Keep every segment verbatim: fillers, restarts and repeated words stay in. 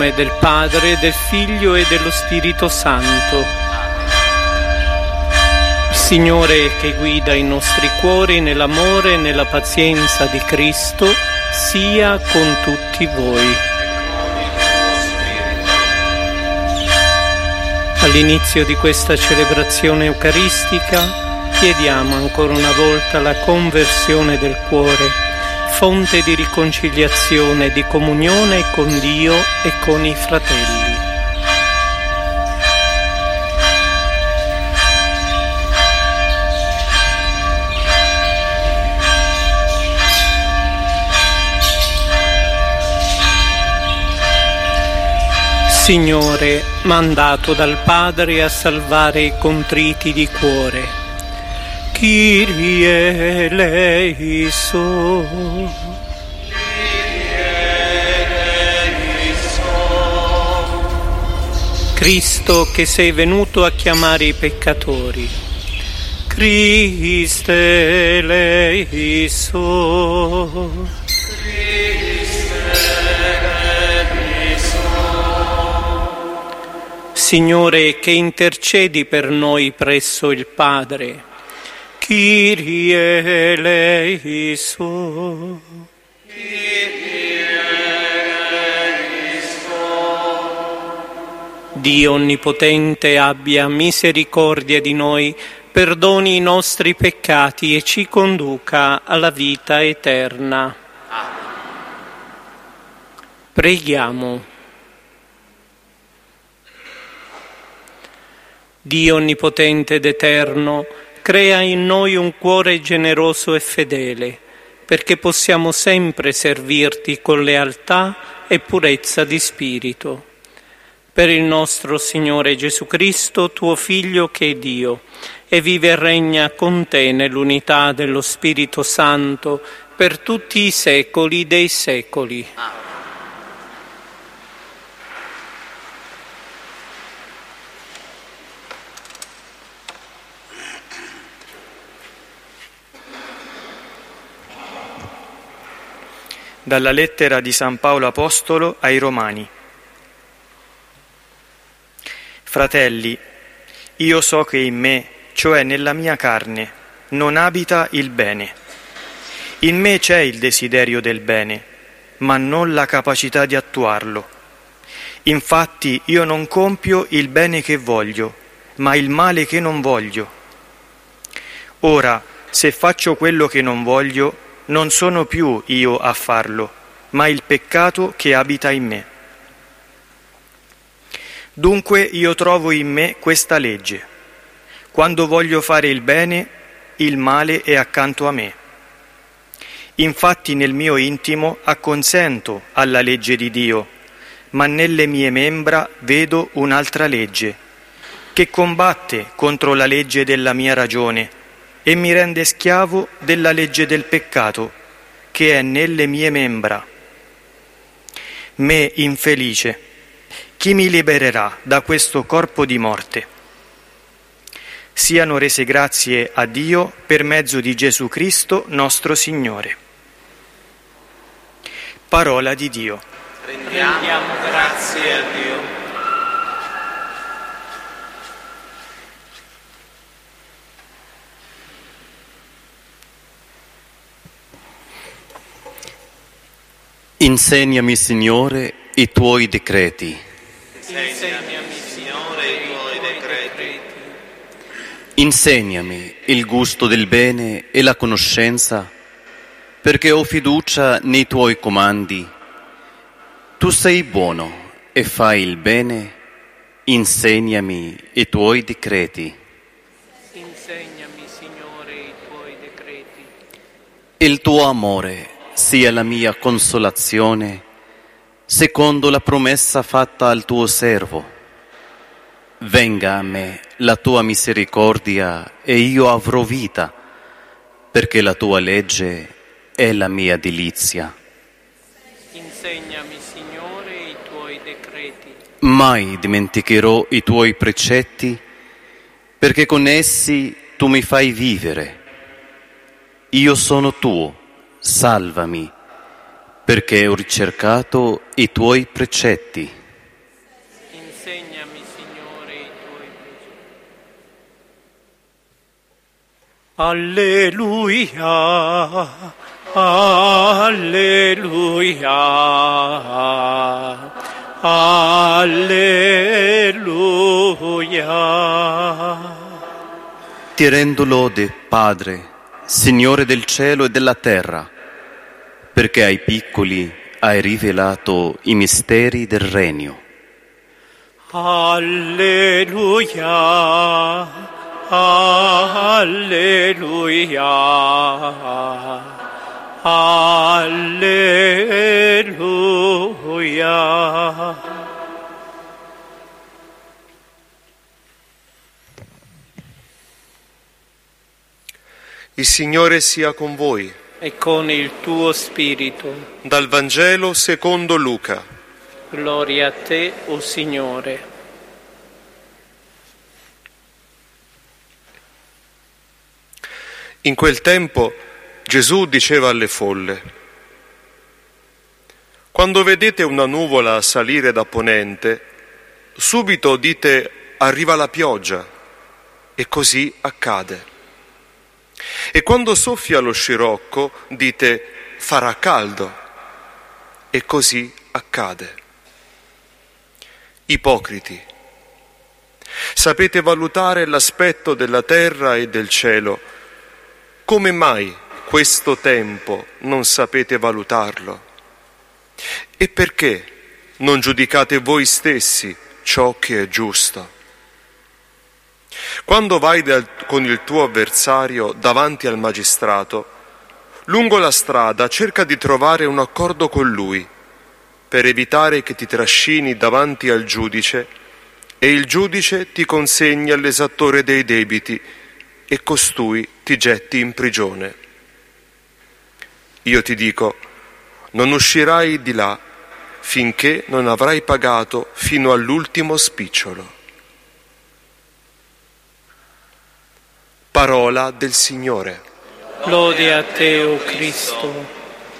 nome del Padre, del Figlio e dello Spirito Santo. Il Signore che guida i nostri cuori nell'amore e nella pazienza di Cristo sia con tutti voi. All'inizio di questa celebrazione eucaristica chiediamo ancora una volta la conversione del cuore, fonte di riconciliazione e di comunione con Dio e con i fratelli. Signore, mandato dal Padre a salvare i contriti di cuore, Kyrie eleison. Cristo che sei venuto a chiamare i peccatori, Christe eleison. Signore che intercedi per noi presso il Padre, Kyrie eleison. Dio Onnipotente abbia misericordia di noi, perdoni i nostri peccati e ci conduca alla vita eterna. Preghiamo. Dio Onnipotente ed Eterno, crea in noi un cuore generoso e fedele, perché possiamo sempre servirti con lealtà e purezza di spirito. Per il nostro Signore Gesù Cristo, tuo Figlio che è Dio, e vive e regna con te nell'unità dello Spirito Santo per tutti i secoli dei secoli. Amen. Dalla lettera di San Paolo Apostolo ai Romani. Fratelli, io so che in me, cioè nella mia carne, non abita il bene. In me c'è il desiderio del bene, ma non la capacità di attuarlo. Infatti io non compio il bene che voglio, ma il male che non voglio. Ora, se faccio quello che non voglio, non sono più io a farlo, ma il peccato che abita in me. Dunque io trovo in me questa legge. Quando voglio fare il bene, il male è accanto a me. Infatti nel mio intimo acconsento alla legge di Dio, ma nelle mie membra vedo un'altra legge, che combatte contro la legge della mia ragione e mi rende schiavo della legge del peccato, che è nelle mie membra. Me infelice, chi mi libererà da questo corpo di morte? Siano rese grazie a Dio per mezzo di Gesù Cristo nostro Signore. Parola di Dio. Rendiamo grazie a Dio. Insegnami, Signore, i tuoi decreti. Insegnami, Signore, i tuoi decreti. Insegnami il gusto del bene e la conoscenza, perché ho fiducia nei tuoi comandi. Tu sei buono e fai il bene, insegnami i tuoi decreti. Insegnami, Signore, i tuoi decreti. Il tuo amore sia la mia consolazione, secondo la promessa fatta al tuo servo. Venga a me la tua misericordia e io avrò vita, perché la tua legge è la mia delizia. Insegnami, Signore, i tuoi decreti. Mai dimenticherò i tuoi precetti, perché con essi tu mi fai vivere. Io sono tuo, salvami, perché ho ricercato i tuoi precetti. Alleluia, alleluia, alleluia. Ti rendo lode, Padre, Signore del cielo e della terra, perché ai piccoli hai rivelato i misteri del regno. Alleluia, alleluia, alleluia. Il Signore sia con voi. E con il tuo spirito. Dal Vangelo secondo Luca. Gloria a te, o Signore. In quel tempo Gesù diceva alle folle: quando vedete una nuvola salire da ponente, subito dite arriva la pioggia, e così accade. E quando soffia lo scirocco, dite farà caldo, e così accade. Ipocriti, sapete valutare l'aspetto della terra e del cielo. Come mai questo tempo non sapete valutarlo? E perché non giudicate voi stessi ciò che è giusto? Quando vai dal, con il tuo avversario davanti al magistrato, lungo la strada cerca di trovare un accordo con lui, per evitare che ti trascini davanti al giudice e il giudice ti consegni all'esattore dei debiti e costui ti getti in prigione. Io ti dico, non uscirai di là finché non avrai pagato fino all'ultimo spicciolo. Parola del Signore. Lode a te, o Cristo.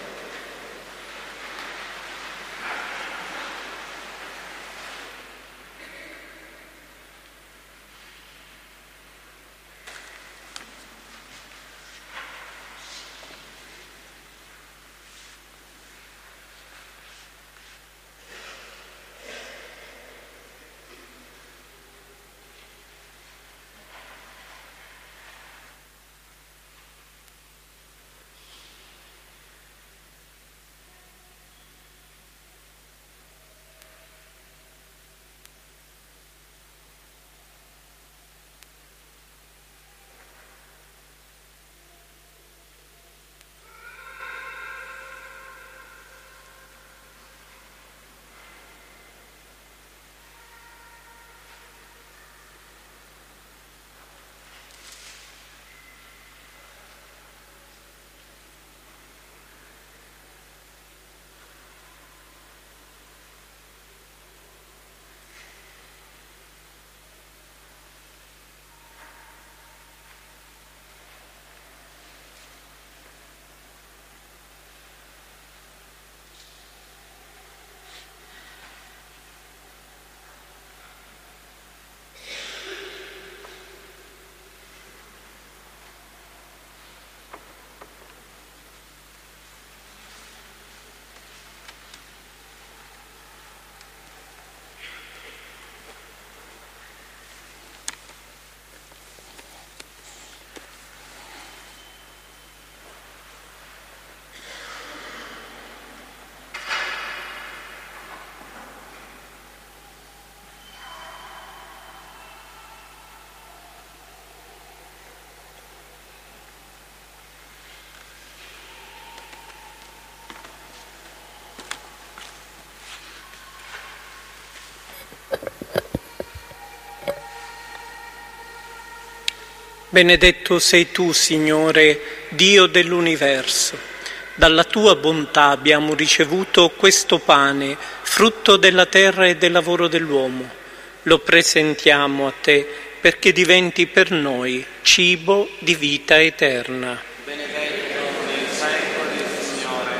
Benedetto sei tu, Signore, Dio dell'universo. Dalla tua bontà abbiamo ricevuto questo pane, frutto della terra e del lavoro dell'uomo. Lo presentiamo a te perché diventi per noi cibo di vita eterna. Benedetto nei secoli, Signore.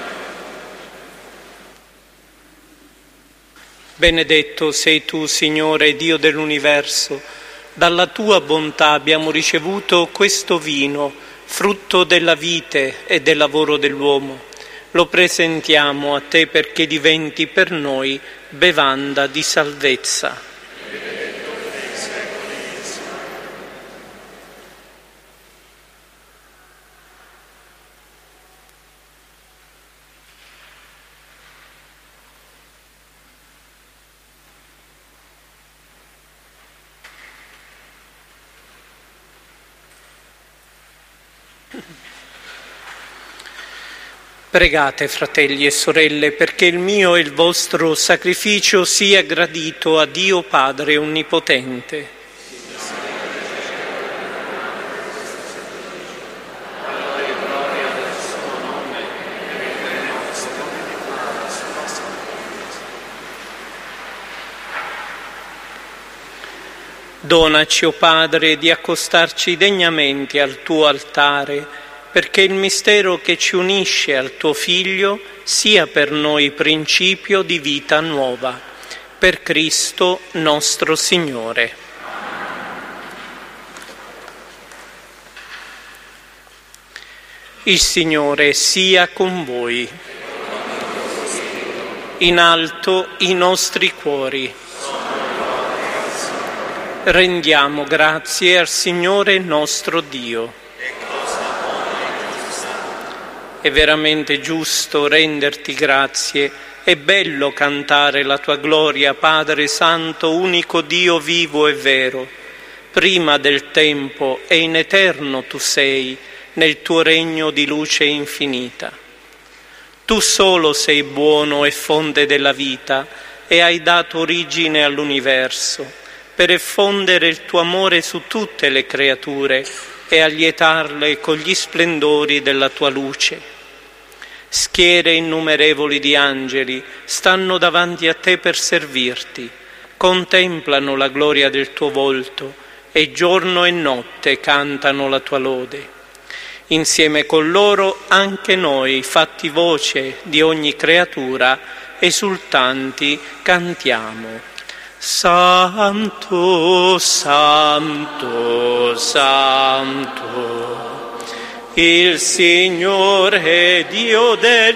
Benedetto sei tu, Signore, Dio dell'universo. Dalla tua bontà abbiamo ricevuto questo vino, frutto della vite e del lavoro dell'uomo. Lo presentiamo a te perché diventi per noi bevanda di salvezza. Pregate, fratelli e sorelle, perché il mio e il vostro sacrificio sia gradito a Dio Padre Onnipotente. Donaci, o Padre, di accostarci degnamente al tuo altare, perché il mistero che ci unisce al tuo Figlio sia per noi principio di vita nuova. Per Cristo nostro Signore. Il Signore sia con voi. In alto i nostri cuori. Rendiamo grazie al Signore nostro Dio. È veramente giusto renderti grazie, è bello cantare la tua gloria, Padre Santo, unico Dio vivo e vero. Prima del tempo e in eterno tu sei, nel tuo regno di luce infinita. Tu solo sei buono e fonte della vita e hai dato origine all'universo, per effondere il tuo amore su tutte le creature e allietarle con gli splendori della tua luce. Schiere innumerevoli di angeli stanno davanti a te per servirti, contemplano la gloria del tuo volto e giorno e notte cantano la tua lode. Insieme con loro anche noi, fatti voce di ogni creatura, esultanti cantiamo. Santo, Santo, Santo, il Signore Dio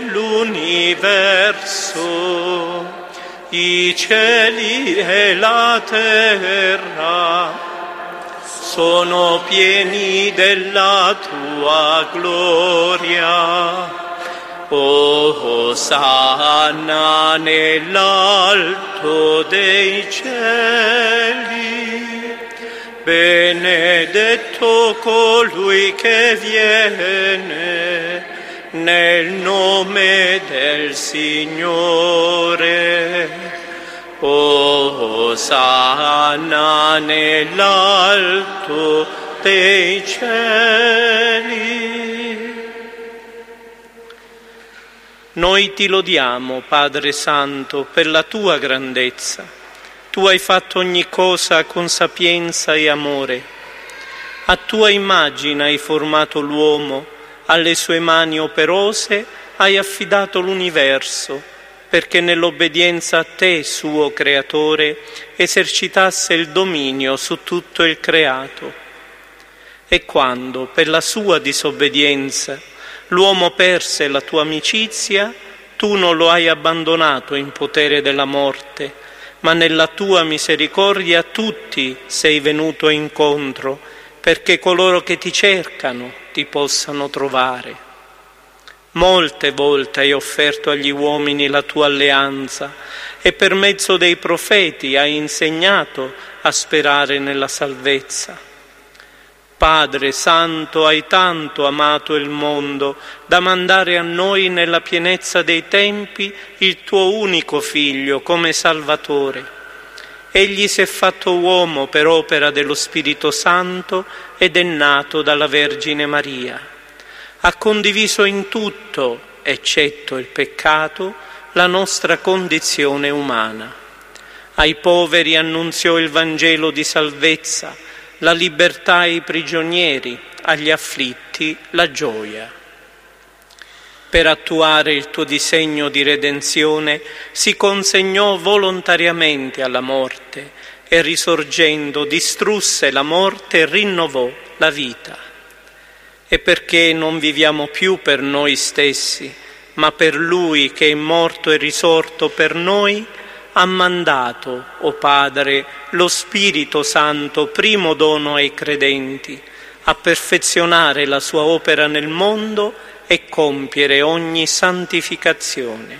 dell'universo, i cieli e la terra sono pieni della tua gloria. Osanna nell'alto dei cieli. Benedetto colui che viene nel nome del Signore. Osanna nell'alto dei cieli. Noi ti lodiamo, Padre Santo, per la tua grandezza. Tu hai fatto ogni cosa con sapienza e amore. A tua immagine hai formato l'uomo, alle sue mani operose hai affidato l'universo, perché nell'obbedienza a te, suo Creatore, esercitasse il dominio su tutto il creato. E quando, per la sua disobbedienza, l'uomo perse la tua amicizia, tu non lo hai abbandonato in potere della morte, ma nella tua misericordia a tutti sei venuto incontro, perché coloro che ti cercano ti possano trovare. Molte volte hai offerto agli uomini la tua alleanza e per mezzo dei profeti hai insegnato a sperare nella salvezza. Padre Santo, hai tanto amato il mondo da mandare a noi nella pienezza dei tempi il tuo unico Figlio come Salvatore. Egli si è fatto uomo per opera dello Spirito Santo ed è nato dalla Vergine Maria. Ha condiviso in tutto, eccetto il peccato, la nostra condizione umana. Ai poveri annunziò il Vangelo di salvezza, la libertà ai prigionieri, agli afflitti la gioia. Per attuare il tuo disegno di redenzione si consegnò volontariamente alla morte e risorgendo distrusse la morte e rinnovò la vita. E perché non viviamo più per noi stessi, ma per Lui che è morto e risorto per noi, ha mandato, o Padre, lo Spirito Santo, primo dono ai credenti, a perfezionare la sua opera nel mondo e compiere ogni santificazione.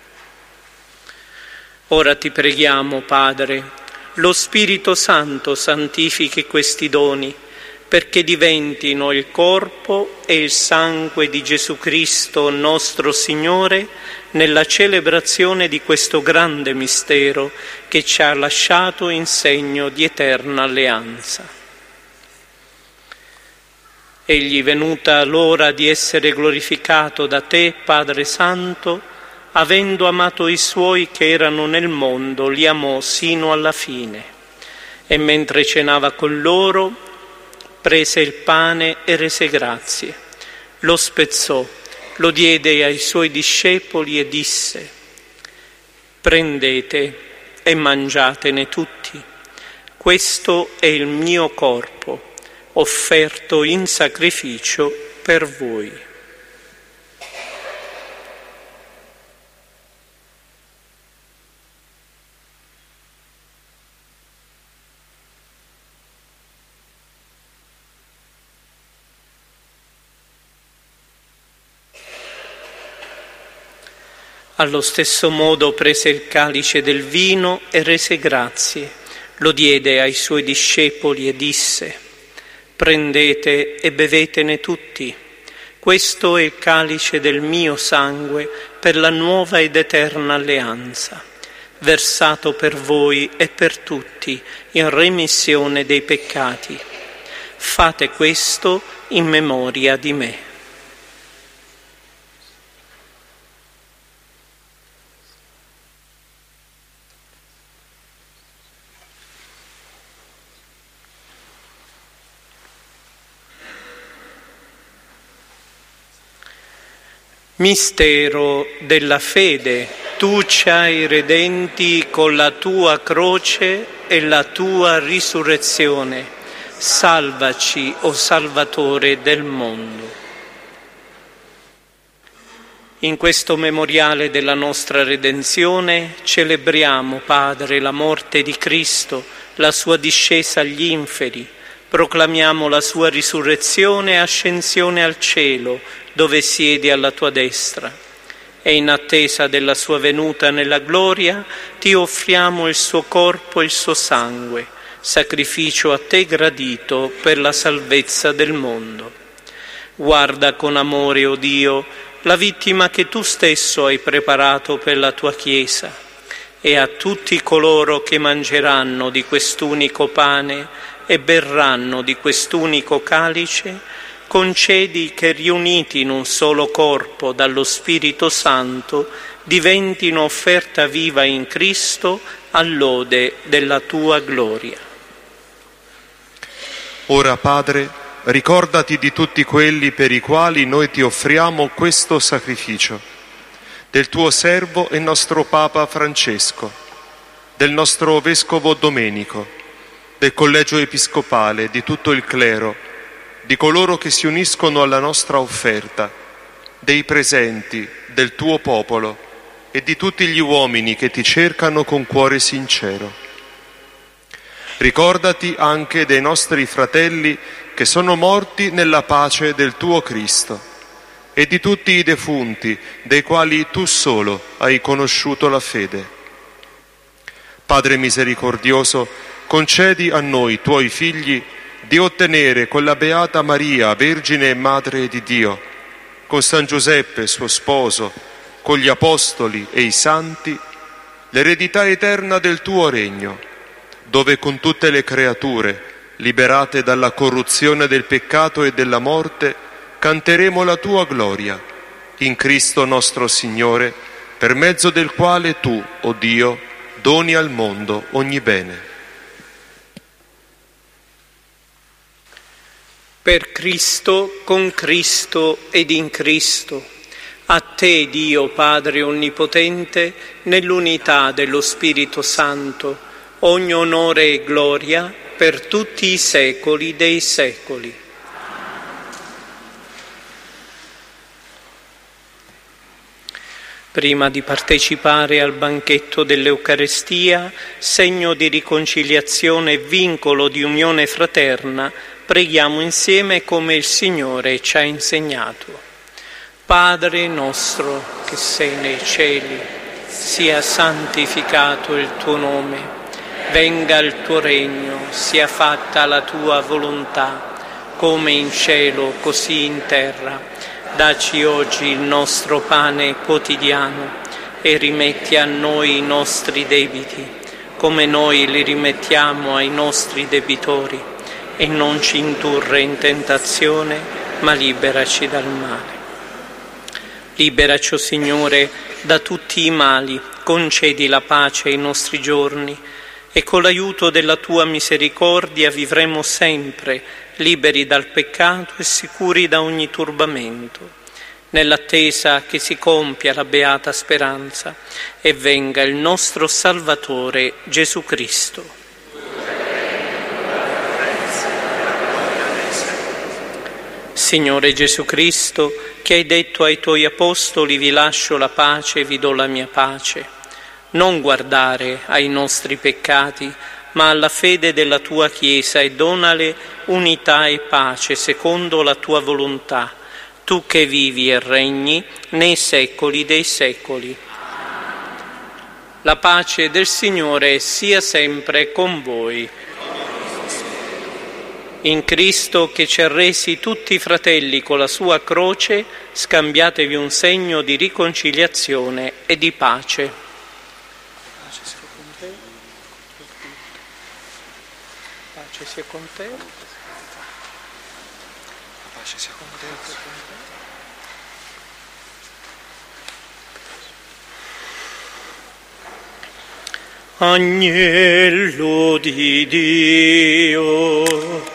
Ora ti preghiamo, Padre, lo Spirito Santo santifichi questi doni, perché diventino il corpo e il sangue di Gesù Cristo, nostro Signore, nella celebrazione di questo grande mistero che ci ha lasciato in segno di eterna alleanza. Egli, venuta l'ora di essere glorificato da te, Padre Santo, avendo amato i suoi che erano nel mondo, li amò sino alla fine. E mentre cenava con loro, prese il pane e rese grazie, lo spezzò, lo diede ai suoi discepoli e disse: prendete e mangiatene tutti, questo è il mio corpo, offerto in sacrificio per voi. Allo stesso modo prese il calice del vino e rese grazie, lo diede ai suoi discepoli e disse: prendete e bevetene tutti, questo è il calice del mio sangue per la nuova ed eterna alleanza, versato per voi e per tutti in remissione dei peccati. Fate questo in memoria di me. Mistero della fede, tu ci hai redenti con la tua croce e la tua risurrezione. Salvaci, o Salvatore del mondo. In questo memoriale della nostra redenzione celebriamo, Padre, la morte di Cristo, la sua discesa agli inferi, proclamiamo la sua risurrezione e ascensione al cielo, dove siedi alla tua destra, e in attesa della sua venuta nella gloria ti offriamo il suo corpo e il suo sangue, sacrificio a te gradito per la salvezza del mondo. Guarda con amore, o Dio, la vittima che tu stesso hai preparato per la tua Chiesa, e a tutti coloro che mangeranno di quest'unico pane e berranno di quest'unico calice, concedi che riuniti in un solo corpo dallo Spirito Santo diventino offerta viva in Cristo all'ode della tua gloria. Ora, Padre, ricordati di tutti quelli per i quali noi ti offriamo questo sacrificio, del tuo servo e nostro Papa Francesco, del nostro Vescovo Domenico, del Collegio Episcopale, di tutto il clero, di coloro che si uniscono alla nostra offerta, dei presenti, del tuo popolo e di tutti gli uomini che ti cercano con cuore sincero. Ricordati anche dei nostri fratelli che sono morti nella pace del tuo Cristo e di tutti i defunti dei quali tu solo hai conosciuto la fede. Padre misericordioso, concedi a noi, tuoi figli, di ottenere con la Beata Maria, Vergine e Madre di Dio, con San Giuseppe, suo sposo, con gli Apostoli e i Santi, l'eredità eterna del tuo regno, dove con tutte le creature, liberate dalla corruzione del peccato e della morte, canteremo la tua gloria, in Cristo nostro Signore, per mezzo del quale tu, o Dio, doni al mondo ogni bene. Per Cristo, con Cristo ed in Cristo, a te, Dio Padre Onnipotente, nell'unità dello Spirito Santo, ogni onore e gloria per tutti i secoli dei secoli. Prima di partecipare al banchetto dell'Eucarestia, segno di riconciliazione e vincolo di unione fraterna, preghiamo insieme come il Signore ci ha insegnato. Padre nostro che sei nei cieli, sia santificato il tuo nome, venga il tuo regno, sia fatta la tua volontà, come in cielo così in terra. Dacci oggi il nostro pane quotidiano e rimetti a noi i nostri debiti, come noi li rimettiamo ai nostri debitori, e non ci indurre in tentazione, ma liberaci dal male. Liberaci, o Signore, da tutti i mali, concedi la pace ai nostri giorni, e con l'aiuto della tua misericordia vivremo sempre liberi dal peccato e sicuri da ogni turbamento, nell'attesa che si compia la beata speranza e venga il nostro Salvatore Gesù Cristo. Signore Gesù Cristo, che hai detto ai tuoi apostoli: vi lascio la pace, vi do la mia pace, non guardare ai nostri peccati, ma alla fede della tua Chiesa, e donale unità e pace secondo la tua volontà, tu che vivi e regni nei secoli dei secoli. La pace del Signore sia sempre con voi. In Cristo, che ci ha resi tutti fratelli con la sua croce, scambiatevi un segno di riconciliazione e di pace. Pace sia con te. Pace sia con te. Agnello di Dio.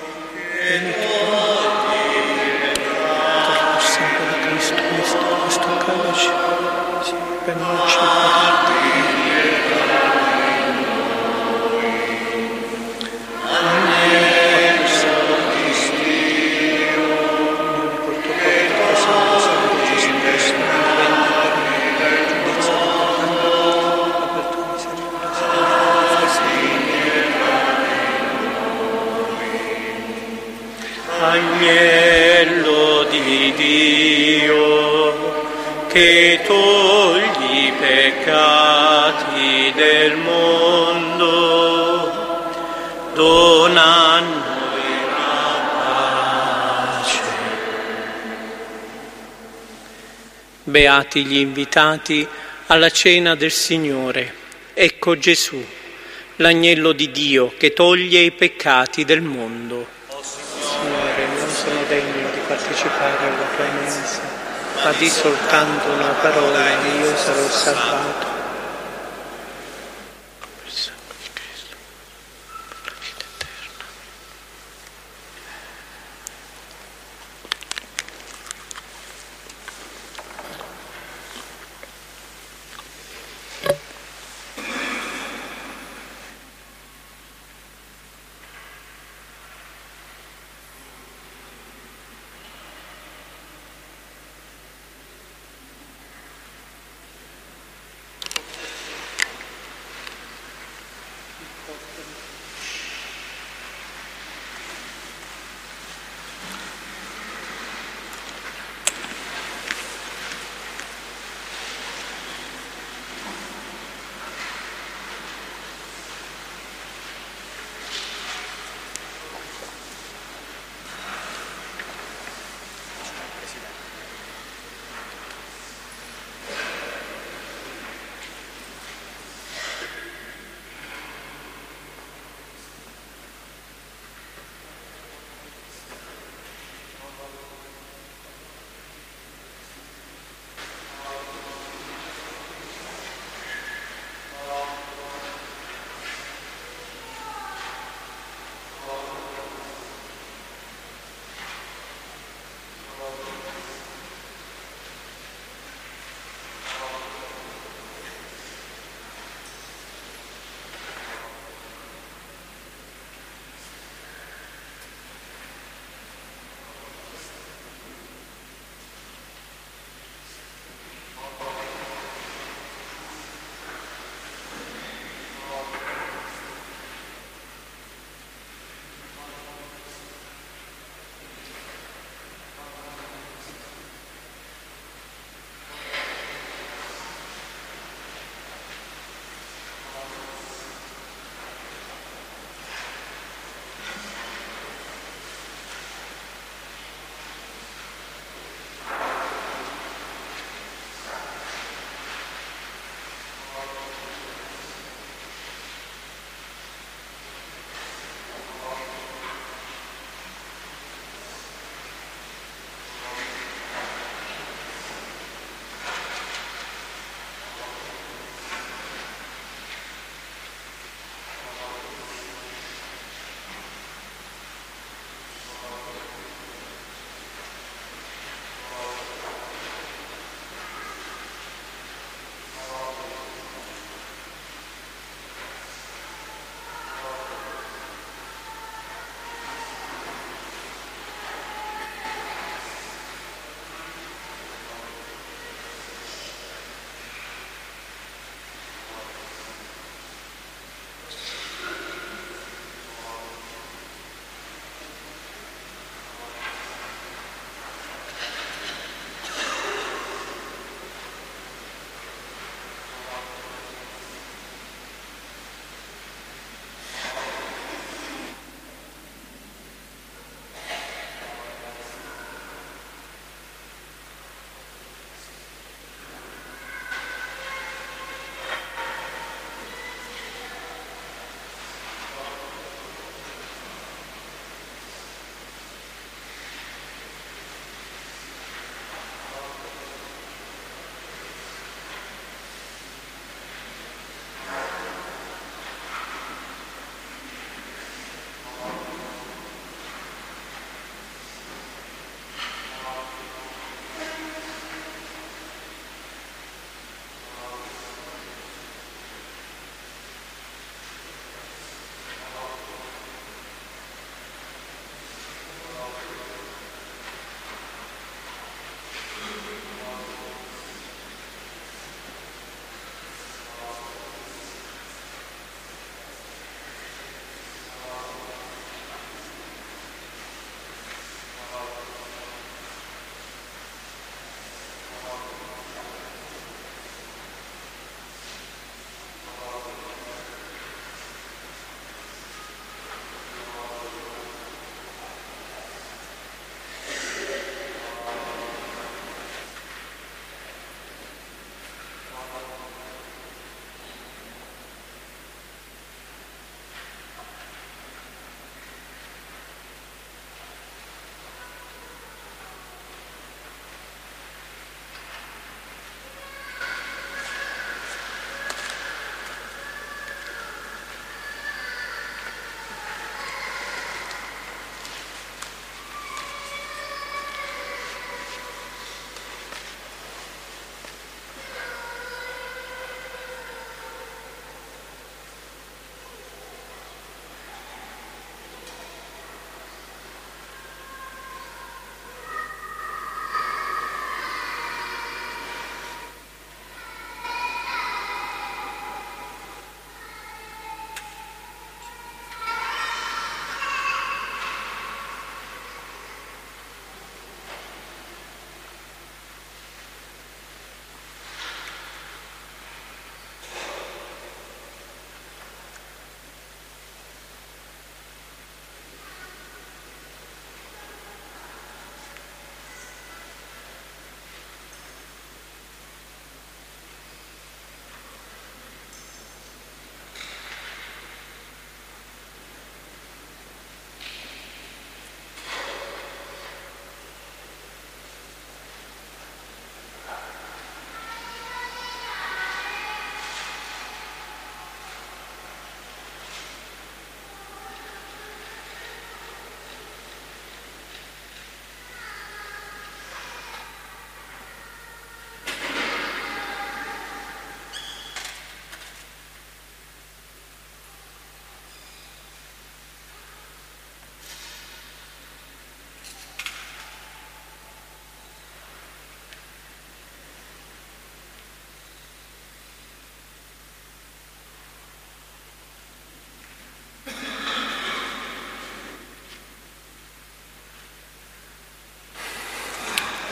Agnello di Dio, che togli i peccati del mondo, dona a noi la pace. Beati gli invitati alla cena del Signore. Ecco Gesù, l'agnello di Dio che toglie i peccati del mondo. Signore, non sono degno di partecipare alla tua mensa, ma di soltanto una parola e io sarò salvato. Per il sangue di Cristo, per la vita eterna.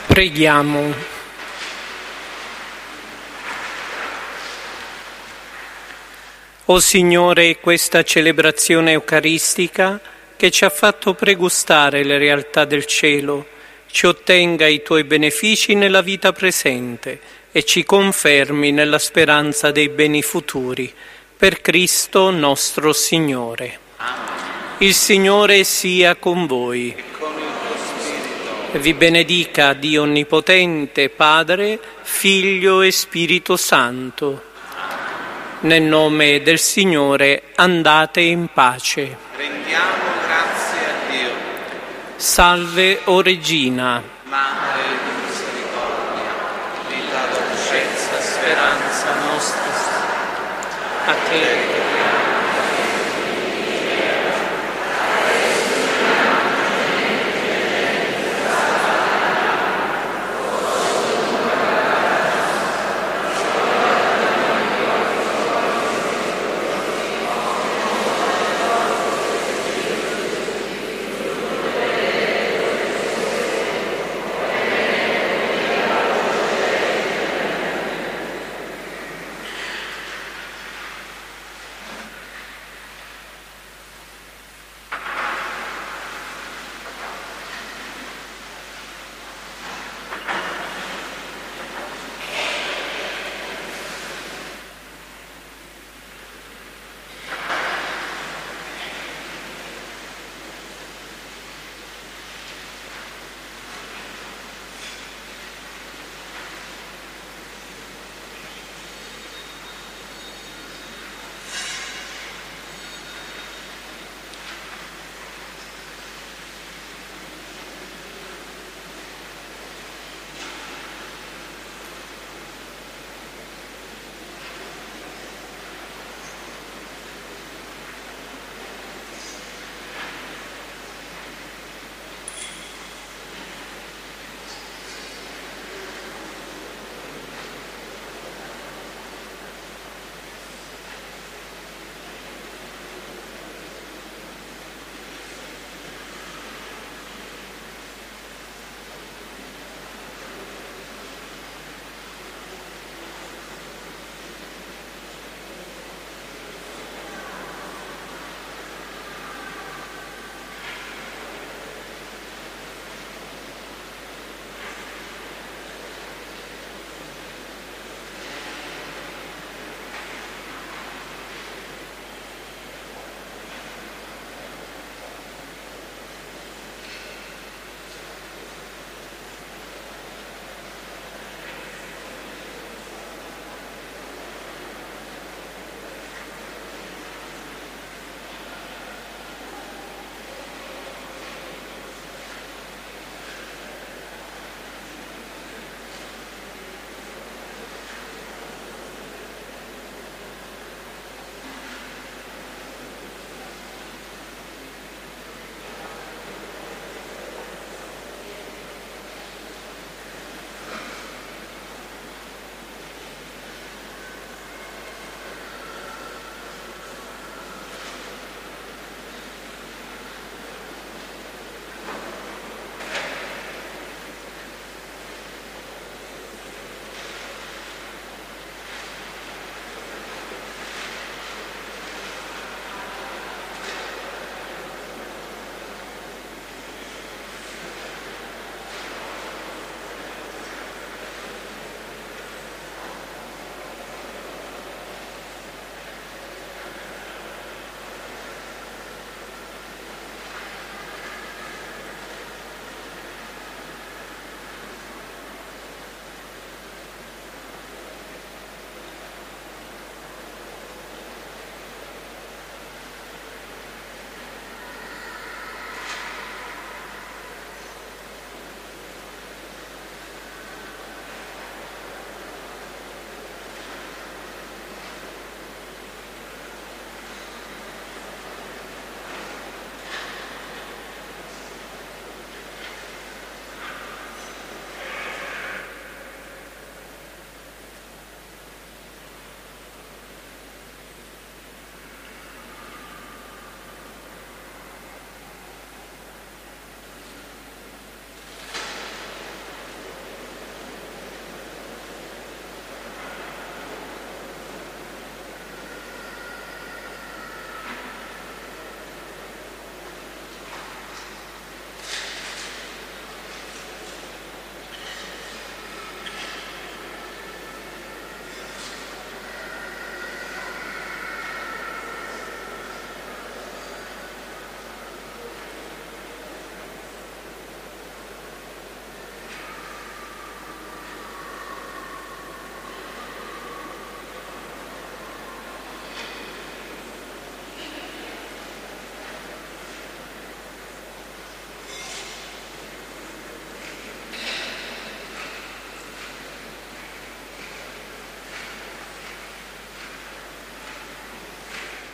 Preghiamo. O Signore, questa celebrazione eucaristica che ci ha fatto pregustare le realtà del cielo, ci ottenga i Tuoi benefici nella vita presente e ci confermi nella speranza dei beni futuri. Per Cristo nostro Signore. Il Signore sia con voi. E vi benedica Dio Onnipotente, Padre, Figlio e Spirito Santo. Nel nome del Signore andate in pace. Rendiamo grazie a Dio. Salve, o Regina. Madre di misericordia, vita, dolcezza, speranza nostra. A te